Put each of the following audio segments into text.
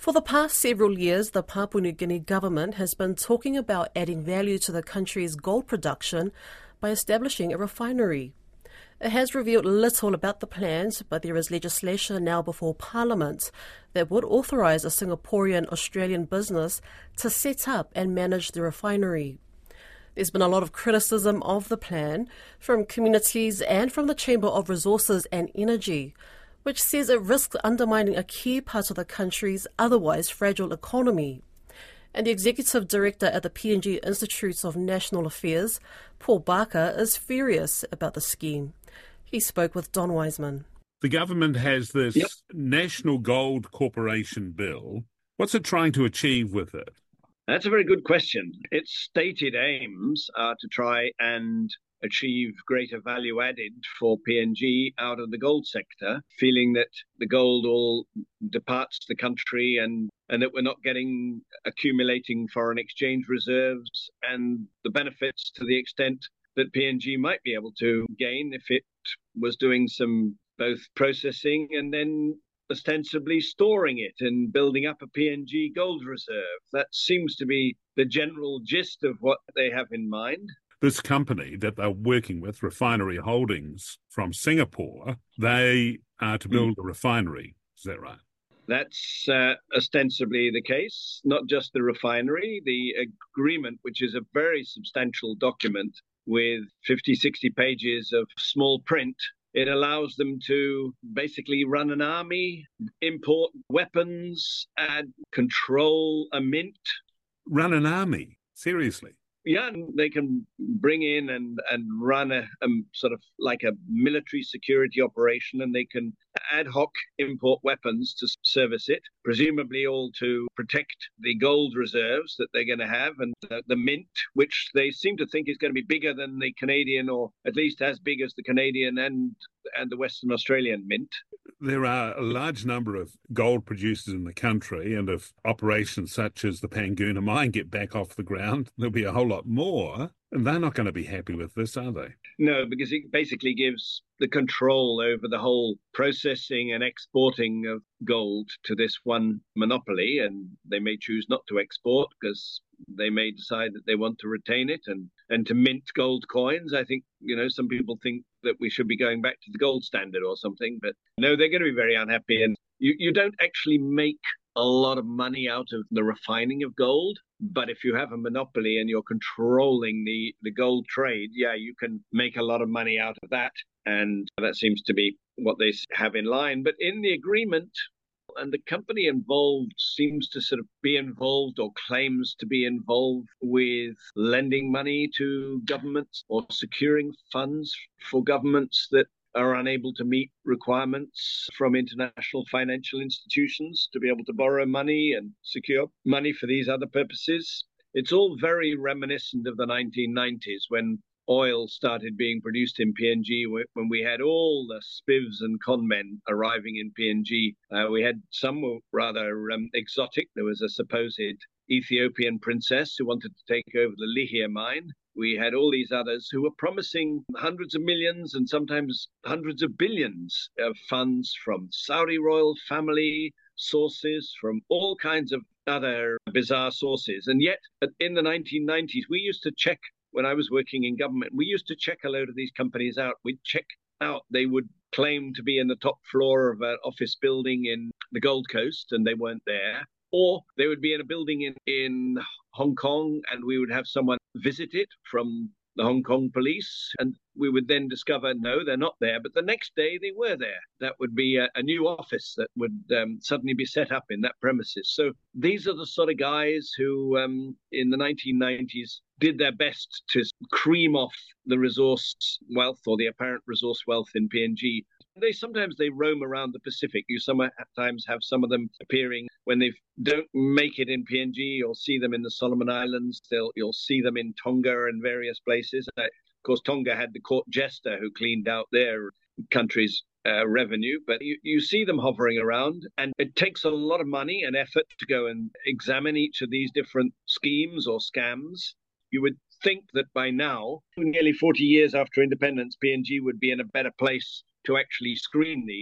For the past several years, the Papua New Guinea government has been talking about adding value to the country's gold production by establishing a refinery. It has revealed little about the plans, but there is legislation now before Parliament that would authorise a Singaporean-Australian business to set up and manage the refinery. There's been a lot of criticism of the plan from communities and from the Chamber of Resources and Energy, which says it risks undermining a key part of the country's otherwise fragile economy. And the Executive Director at the PNG Institute of National Affairs, Paul Barker, is furious about the scheme. He spoke with Don Wiseman. The government has this National Gold Corporation bill. What's it trying to achieve with it? That's a very good question. Its stated aims are to try and achieve greater value added for PNG out of the gold sector, feeling that the gold all departs the country and that we're not accumulating foreign exchange reserves and the benefits to the extent that PNG might be able to gain if it was doing some both processing and then ostensibly storing it and building up a PNG gold reserve. That seems to be the general gist of what they have in mind. This company that they're working with, Refinery Holdings from Singapore, they are to build a refinery. Is that right? That's ostensibly the case, not just the refinery. The agreement, which is a very substantial document with 50, 60 pages of small print, it allows them to basically run an army, import weapons, and control a mint. Run an army? Seriously? Yeah, they can bring in and run a sort of like a military security operation, and they can ad hoc import weapons to service it, presumably all to protect the gold reserves that they're going to have and the mint, which they seem to think is going to be bigger than the Canadian, or at least as big as the Canadian and the Western Australian mint. There are a large number of gold producers in the country, and if operations such as the Panguna mine get back off the ground, there'll be a whole lot more. And they're not going to be happy with this, are they? No, because it basically gives the control over the whole processing and exporting of gold to this one monopoly, and they may choose not to export because they may decide that they want to retain it and to mint gold coins. I think, some people think that we should be going back to the gold standard or something, but no, they're going to be very unhappy. And you don't actually make a lot of money out of the refining of gold. But if you have a monopoly and you're controlling the gold trade, you can make a lot of money out of that. And that seems to be what they have in line. But in the agreement, and the company involved seems to sort of be involved or claims to be involved with lending money to governments or securing funds for governments that are unable to meet requirements from international financial institutions to be able to borrow money and secure money for these other purposes. It's all very reminiscent of the 1990s when oil started being produced in PNG, when we had all the spivs and conmen arriving in PNG. We had some were rather exotic. There was a supposed Ethiopian princess who wanted to take over the Lihir mine. We had all these others who were promising hundreds of millions and sometimes hundreds of billions of funds from Saudi royal family sources, from all kinds of other bizarre sources. And yet, in the 1990s, we used to check, when I was working in government, we used to check a load of these companies out. We'd check out, they would claim to be in the top floor of an office building in the Gold Coast, and they weren't there. Or they would be in a building in Hong Kong, and we would have someone visit it from the Hong Kong police, and we would then discover, no, they're not there. But the next day they were there. That would be a new office that would suddenly be set up in that premises. So these are the sort of guys who, in the 1990s, did their best to cream off the resource wealth or the apparent resource wealth in PNG. Sometimes they roam around the Pacific. You sometimes have some of them appearing when they don't make it in PNG. You'll see them in the Solomon Islands. You'll see them in Tonga and various places. Of course, Tonga had the court jester who cleaned out their country's revenue, but you see them hovering around, and it takes a lot of money and effort to go and examine each of these different schemes or scams. You would think that by now, nearly 40 years after independence, PNG would be in a better place to actually screen these.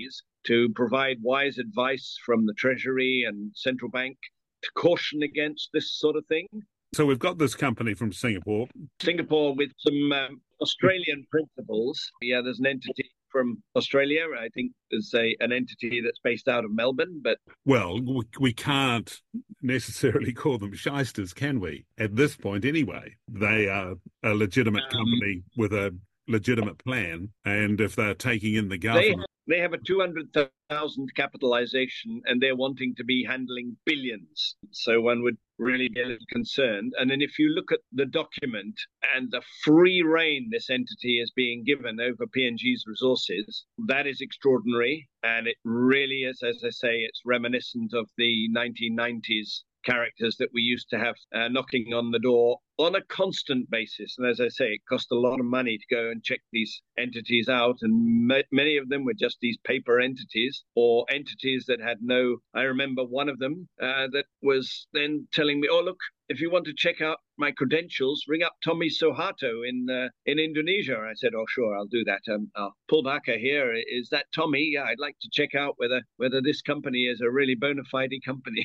to provide wise advice from the Treasury and central bank to caution against this sort of thing. So we've got this company from Singapore. Singapore with some Australian principles. Yeah, there's an entity from Australia. I think there's an entity that's based out of Melbourne, but... Well, we can't necessarily call them shysters, can we? At this point anyway. They are a legitimate company with a legitimate plan, and if they're taking in the government... They have a 200,000 capitalization, and they're wanting to be handling billions. So one would really be a little concerned. And then if you look at the document and the free rein this entity is being given over PNG's resources, that is extraordinary. And it really is, as I say, it's reminiscent of the 1990s characters that we used to have knocking on the door on a constant basis. And as I say, it cost a lot of money to go and check these entities out. And many of them were just these paper entities or entities that had no... I remember one of them that was then telling me, oh, look, if you want to check out my credentials, ring up Tommy Soeharto in Indonesia. I said, oh, sure, I'll do that. Paul Barker here. Is that Tommy? Yeah, I'd like to check out whether this company is a really bona fide company.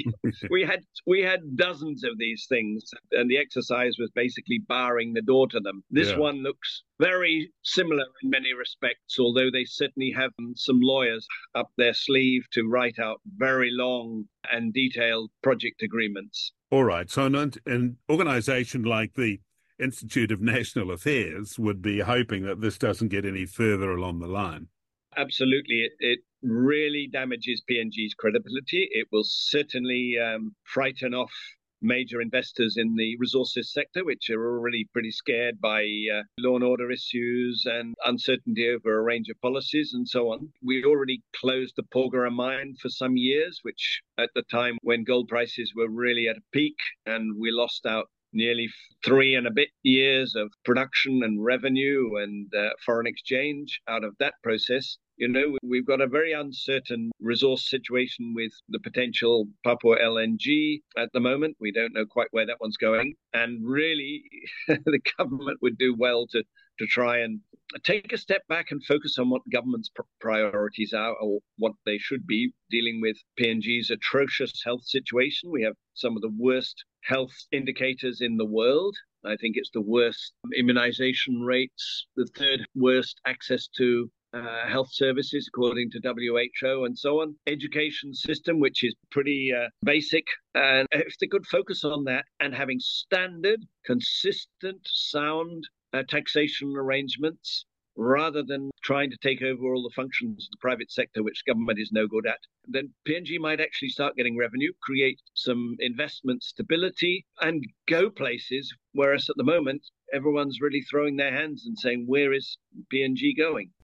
We had dozens of these things, and the exercise was basically barring the door to them. This one looks very similar in many respects, although they certainly have some lawyers up their sleeve to write out very long and detailed project agreements. All right. So an organisation like the Institute of National Affairs would be hoping that this doesn't get any further along the line. Absolutely. It really damages PNG's credibility. It will certainly frighten off major investors in the resources sector, which are already pretty scared by law and order issues and uncertainty over a range of policies and so on. We already closed the Porgera mine for some years, which at the time when gold prices were really at a peak, and we lost out nearly 3 and a bit years of production and revenue and foreign exchange out of that process. You know, we've got a very uncertain resource situation with the potential Papua LNG at the moment. We don't know quite where that one's going. And really, the government would do well to try and take a step back and focus on what government's priorities are, or what they should be, dealing with PNG's atrocious health situation. We have some of the worst health indicators in the world. I think it's the worst immunization rates, the third worst access to health services, according to WHO, and so on. Education system, which is pretty basic. And if they could focus on that and having standard, consistent, sound taxation arrangements, rather than trying to take over all the functions of the private sector, which government is no good at, then PNG might actually start getting revenue, create some investment stability, and go places, whereas at the moment, everyone's really throwing their hands and saying, where is PNG going?